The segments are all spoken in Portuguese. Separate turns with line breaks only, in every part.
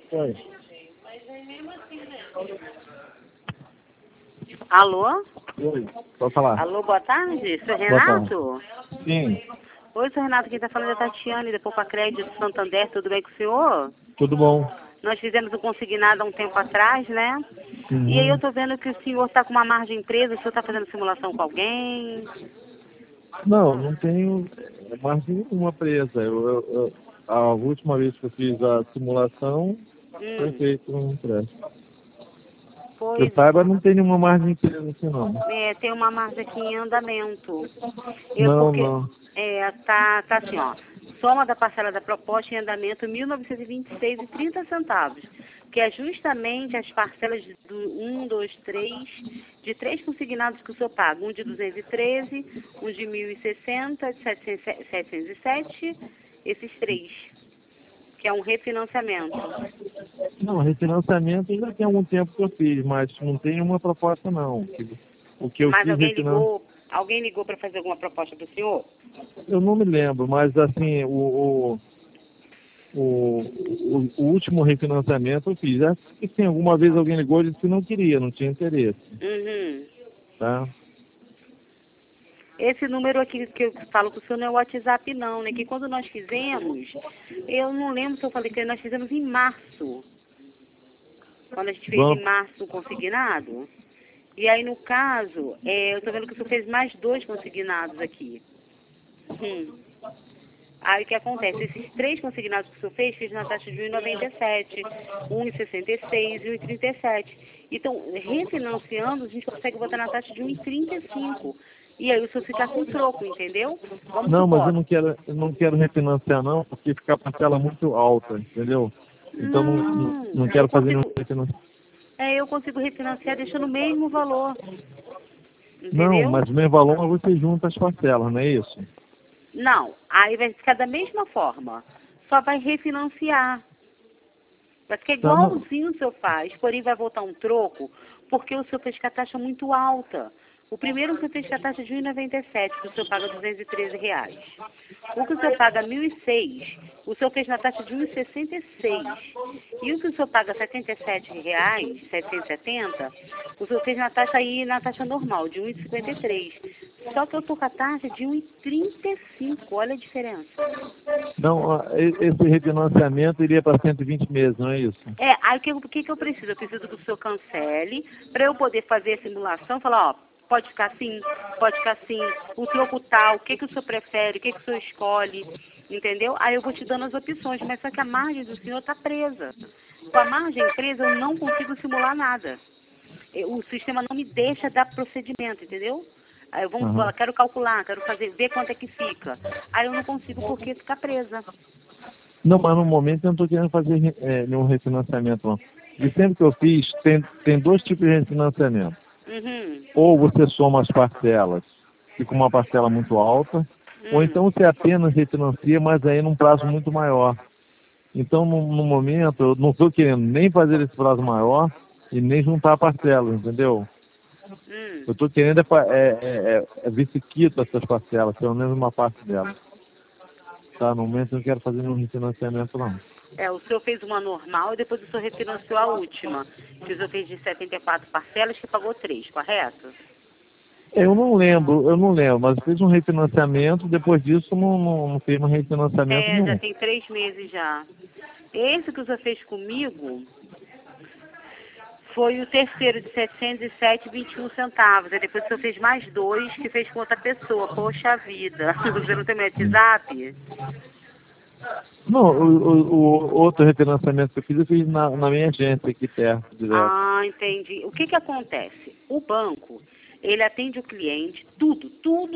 Oi.
Alô?
Oi. Pode falar.
Alô, boa tarde. Seu
Boa tarde.
Renato?
Sim.
Oi, seu Renato, quem está falando é a Tatiane, da Poupa Crédito Santander. Tudo bem com o senhor?
Tudo bom?
Nós fizemos o consignado há um tempo atrás, né?
Uhum.
E aí eu estou vendo que o senhor está com uma margem presa. O senhor está fazendo simulação com alguém?
Não tenho mais nenhuma presa. A última vez que eu fiz a simulação foi feito um empréstimo. Que eu
Pois
saiba, não tem nenhuma margem presa assim, não.
tem uma margem aqui em andamento.
Não.
Tá assim, ó. Soma da parcela da proposta em andamento R$ 1.926,30, que é justamente as parcelas do 1, 2, 3, de 3 consignados que o senhor paga. Um de 213, um de 1.060, de 707, esses 3, que é um refinanciamento.
Não, refinanciamento já tem algum tempo que eu fiz, mas não tem uma proposta, não. O que eu
Mas
fiz
alguém ligou para fazer alguma proposta para o senhor?
eu não me lembro, mas assim, o último refinanciamento eu fiz. Acho que sim, alguma vez alguém ligou e disse que não queria, não tinha interesse.
Uhum.
Tá?
Esse número aqui que eu falo com o senhor não é o WhatsApp não, né? Que quando nós fizemos, eu não lembro se eu falei que nós fizemos em março. Quando a gente fez em março o consignado. E aí, no caso, eu tô vendo que o senhor fez mais 2 consignados aqui. Aí o que acontece? Esses 3 consignados que o senhor fez na taxa de 1,97, 1,66 e 1,37. Então, refinanciando, a gente consegue botar na taxa de 1,35. E aí o senhor ficar com troco, entendeu?
Não, mas eu não quero refinanciar não, porque fica a parcela muito alta, entendeu? Então não quero fazer nenhum refinanciamento.
Eu consigo refinanciar deixando o mesmo valor. Entendeu?
Não, mas o mesmo valor você junta as parcelas, não é isso?
Não, aí vai ficar da mesma forma. Só vai refinanciar. Vai ficar igualzinho o senhor faz, porém vai voltar um troco, porque o senhor fez com a taxa muito alta. O primeiro que o senhor fez com a taxa de 1,97, que o senhor paga R$213. O que o senhor paga 1.006, o senhor fez na taxa de 1,66. E o que o senhor paga R$77, 770, o senhor fez na taxa normal, de 1,53. Só que eu estou com a taxa de 1,35, olha a diferença.
Não, esse refinanciamento iria para 120 meses, não é isso?
Aí o que eu preciso? Eu preciso que o senhor cancele, para eu poder fazer a simulação, falar, ó, pode ficar assim, o troco tal, o que o senhor prefere, o que o senhor escolhe, entendeu? Aí eu vou te dando as opções, mas só que a margem do senhor está presa. Com a margem presa, eu não consigo simular nada. O sistema não me deixa dar procedimento, entendeu? Aí eu quero calcular, quero ver quanto é que fica. Aí eu não consigo porque fica presa.
Não, mas no momento eu não estou querendo fazer nenhum refinanciamento, não. E sempre que eu fiz, tem 2 tipos de refinanciamento. Ou você soma as parcelas, fica uma parcela muito alta, ou então você apenas refinancia, mas aí num prazo muito maior. Então, no momento, eu não estou querendo nem fazer esse prazo maior e nem juntar a parcela, entendeu? Eu estou querendo ver se quita essas parcelas, pelo menos uma parte delas. Tá, no momento eu não quero fazer nenhum refinanciamento, não.
O senhor fez uma normal e depois o senhor refinanciou a última. Que o senhor fez de 74 parcelas que pagou 3, correto?
Eu não lembro, mas fez um refinanciamento, depois disso não fez um refinanciamento nenhum.
Já tem 3 meses já. Esse que o senhor fez comigo foi o terceiro de 707,21. Aí depois o senhor fez mais 2 que fez com outra pessoa. Poxa vida. Você não tem meu WhatsApp?
Não, o outro refinanciamento que eu fiz na minha agência aqui perto, direto.
Entendi. O que acontece? O banco, ele atende o cliente, tudo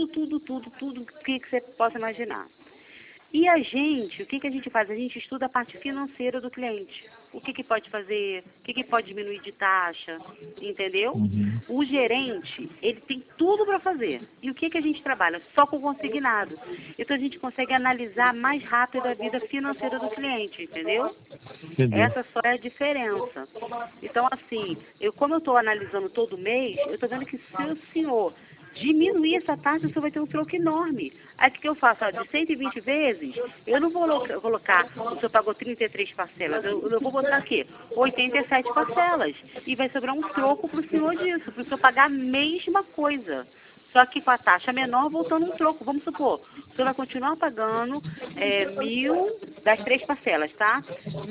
que você possa imaginar. E a gente, o que a gente faz? A gente estuda a parte financeira do cliente. O que pode fazer, o que pode diminuir de taxa, entendeu? O gerente, ele tem tudo para fazer. E o que a gente trabalha? Só com consignado. Então a gente consegue analisar mais rápido a vida financeira do cliente, entendeu?
Entendi.
Essa só é a diferença. Então, assim, como eu estou analisando todo mês, eu estou vendo que se o senhor diminuir essa taxa, você vai ter um troco enorme. Aí o que eu faço? Ó, de 120 vezes, eu não vou colocar, o senhor pagou 33 parcelas, eu vou botar aqui 87 parcelas. E vai sobrar um troco para o senhor disso, para o senhor pagar a mesma coisa. Só que com a taxa menor, voltando um troco. Vamos supor, o senhor vai continuar pagando 1.000 das 3 parcelas, tá? R$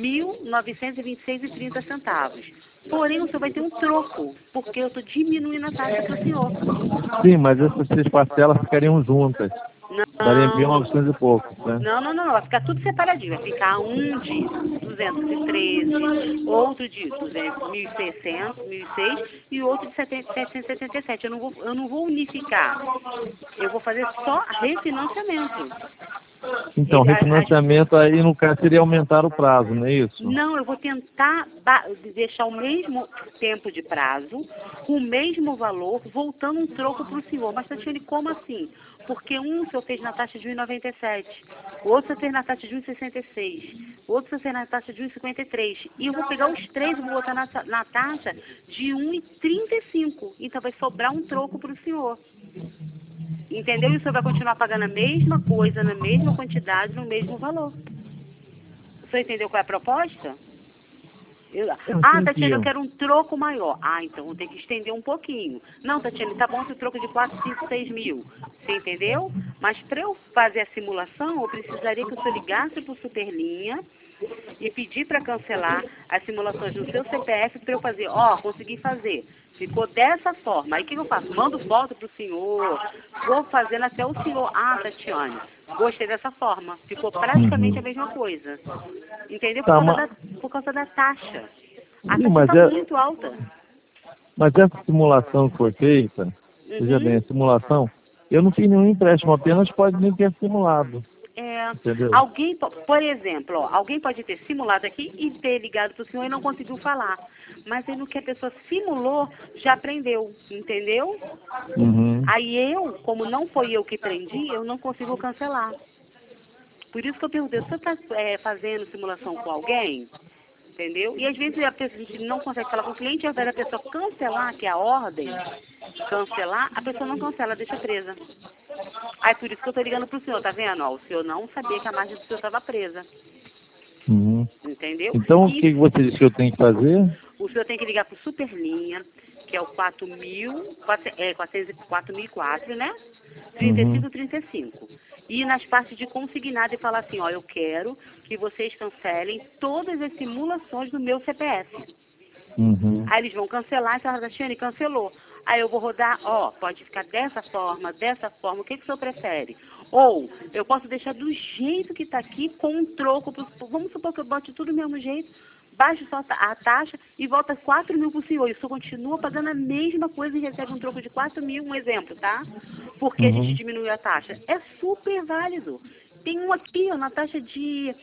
1.926,30. Porém, o senhor vai ter um troco, porque eu estou diminuindo a taxa para o senhor.
Sim, mas essas 3 parcelas ficariam juntas. Daria
Não.
1.900 e poucos, né?
Não. Vai ficar tudo separadinho. Vai ficar um de 213, outro de 1.600, 1.006 e outro de 777. Eu não vou unificar. Eu vou fazer só refinanciamento.
Então, refinanciamento aí, no caso, seria aumentar o prazo, não é isso?
Não, eu vou tentar deixar o mesmo tempo de prazo, com o mesmo valor, voltando um troco para o senhor. Mas, Tatiane, como assim? Porque um o senhor fez na taxa de 1,97, o outro o senhor fez na taxa de 1,66, o outro o senhor fez na taxa de 1,53. E eu vou pegar os três e vou botar na taxa de 1,35. Então, vai sobrar um troco para o senhor. Entendeu? E o senhor vai continuar pagando a mesma coisa, na mesma quantidade, no mesmo valor. O senhor entendeu qual é a proposta? Tatiana, eu quero um troco maior. Então vou ter que estender um pouquinho. Não, Tatiana, tá bom esse troco de 4, 5, 6 mil. Você entendeu? Mas para eu fazer a simulação, eu precisaria que o senhor ligasse para o Superlinha e pedir para cancelar as simulações do seu CPF para eu fazer. Consegui fazer. Ficou dessa forma. Aí o que eu faço? Mando foto para o senhor. Vou fazendo até o senhor. Tatiane, gostei dessa forma. Ficou praticamente a mesma coisa. Entendeu? Por causa da taxa. A taxa está muito alta.
Mas essa simulação que foi feita, veja bem, a simulação, eu não fiz nenhum empréstimo, apenas pode nem ter simulado. Entendeu?
Alguém, por exemplo, alguém pode ter simulado aqui e ter ligado para o senhor e não conseguiu falar. Mas aí no que a pessoa simulou, já aprendeu, entendeu? Aí como não foi eu que prendi, eu não consigo cancelar. Por isso que eu perguntei, você está fazendo simulação com alguém? Entendeu? E às vezes a gente não consegue falar com o cliente, ao invés da pessoa cancelar, que é a ordem, cancelar, a pessoa não cancela, deixa presa. Aí por isso que eu estou ligando para o senhor, tá vendo? O senhor não sabia que a margem do senhor estava presa. Entendeu?
Então o que você disse que eu tenho que fazer?
O senhor tem que ligar para o Superlinha, que é o 4004, né? 3535. E nas partes de consignado e falar assim, eu quero que vocês cancelem todas as simulações do meu CPF. Aí eles vão cancelar, e falar, Tatiane, cancelou. Aí eu vou rodar, pode ficar dessa forma, o que o senhor prefere? Ou eu posso deixar do jeito que está aqui com um troco, vamos supor que eu bote tudo do mesmo jeito, baixo só a taxa e volta 4 mil para o senhor. E o senhor continua pagando a mesma coisa e recebe um troco de 4 mil, um exemplo, tá? Porque a gente diminuiu a taxa. É super válido. Tem um aqui, na taxa de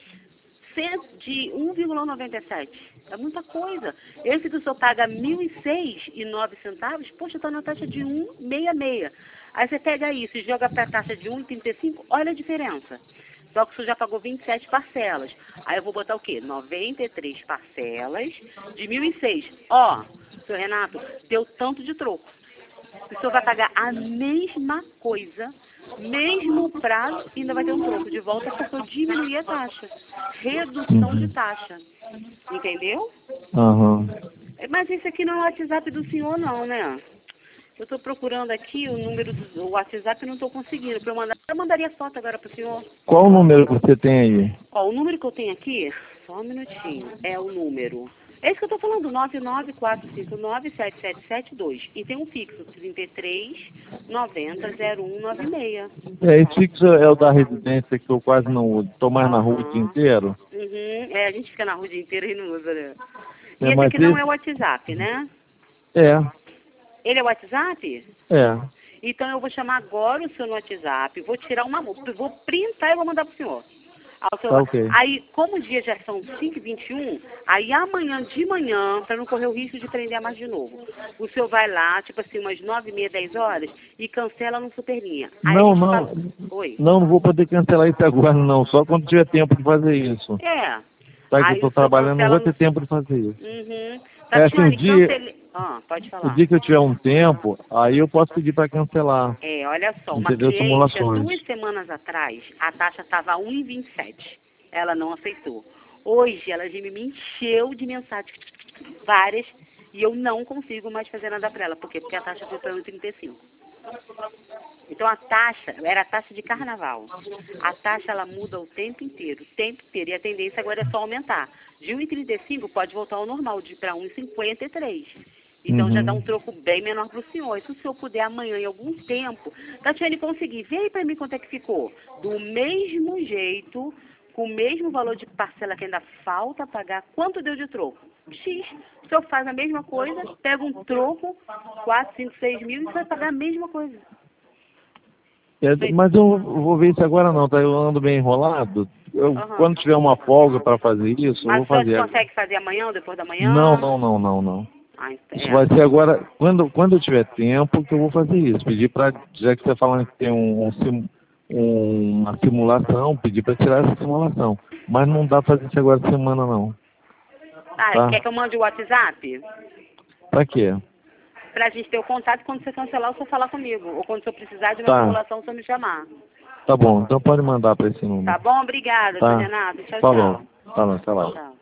1,97. É muita coisa. Esse que o senhor paga R$ 1.006,09, poxa, está na taxa de 1,66. Aí você pega isso e joga para a taxa de 1,35, olha a diferença. Só que o senhor já pagou 27 parcelas. Aí eu vou botar o quê? 93 parcelas de 1.006. Senhor Renato, deu tanto de troco. O senhor vai pagar a mesma coisa, mesmo prazo, e ainda vai ter um troco de volta porque eu diminuí a taxa. Redução de taxa. Entendeu? Mas esse aqui não é o WhatsApp do senhor, não, né? Eu estou procurando aqui o número do WhatsApp e não estou conseguindo. Eu mandaria foto agora para o senhor.
Qual o número que você tem aí?
O número que eu tenho aqui, só um minutinho, é o número. É isso que eu estou falando, 994597772. E tem um fixo, 33900196.
Esse fixo é o da residência que eu quase não uso. Estou mais na rua o dia inteiro.
A gente fica na rua o dia inteiro e não usa, né? E esse aqui não é o WhatsApp, né? Ele é o WhatsApp? Então eu vou chamar agora o senhor no WhatsApp, vou tirar vou printar e vou mandar para o senhor. Aí, como os dias já são 5h21, aí amanhã de manhã, para não correr o risco de prender mais de novo, o senhor vai lá, tipo assim, umas 9h30, 10 horas, e cancela no Superlinha. Aí
não vou poder cancelar isso agora, não, só quando tiver tempo de fazer isso. Tá, que eu estou trabalhando, não vou ter tempo de fazer isso.
Tatiane, Pode falar.
O dia que eu tiver um tempo, aí eu posso pedir para cancelar.
Olha só, uma cliente, 2 semanas atrás, a taxa estava 1,27. Ela não aceitou. Hoje, ela já me encheu de mensagens, várias, e eu não consigo mais fazer nada para ela. Por quê? Porque a taxa foi para 1,35. Então, a taxa, era a taxa de carnaval. A taxa, ela muda o tempo inteiro. E a tendência agora é só aumentar. De 1,35 pode voltar ao normal, para 1,53. Então, já dá um troco bem menor para o senhor. E se o senhor puder amanhã, em algum tempo, Tatiane, conseguir, vê aí para mim quanto é que ficou. Do mesmo jeito, com o mesmo valor de parcela que ainda falta pagar, quanto deu de troco? X. O senhor faz a mesma coisa, pega um troco, 4, 5, 6 mil, e você vai pagar a mesma coisa.
Mas eu vou ver isso agora não, tá? Eu ando bem enrolado. Quando tiver uma folga para fazer isso, eu vou fazer.
Mas você consegue fazer amanhã ou depois da manhã?
Não. Isso vai ser agora, quando eu tiver tempo, que eu vou fazer isso. Pedir para, já que você está falando que tem uma simulação, pedir para tirar essa simulação. Mas não dá para fazer isso agora de semana, não.
Tá? Quer que eu mande o WhatsApp?
Para quê?
Pra gente ter o contato, quando você cancelar, o senhor falar comigo. Ou quando o senhor precisar de uma simulação, o senhor me chamar.
Tá bom, então pode mandar para esse número.
Tá bom, obrigada, Renato. Tchau,
tá
tchau.
Bom. Tá bom, tá lá.
Tchau.